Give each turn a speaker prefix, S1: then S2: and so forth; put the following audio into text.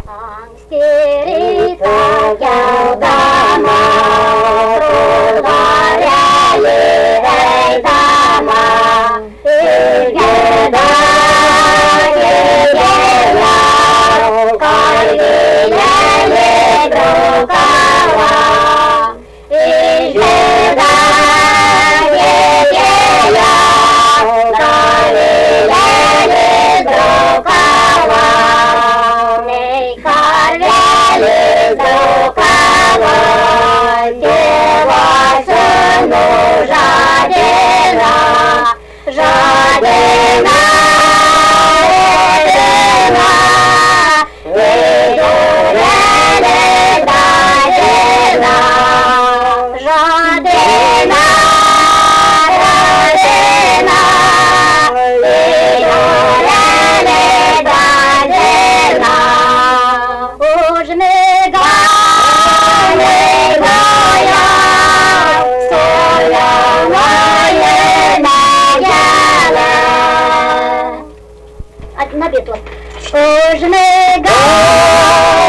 S1: Angstirița chiaudama, Rodvareale ei dama, Irgeda, Irgela, Calvilele drogava, Irgeda, Irgela, Calvilele drogava, Drogava, Дева сыну жадена, жадена, жадена, видурele дадена, жадена, жадена, видурele дадена. Уж не на битву. Уж не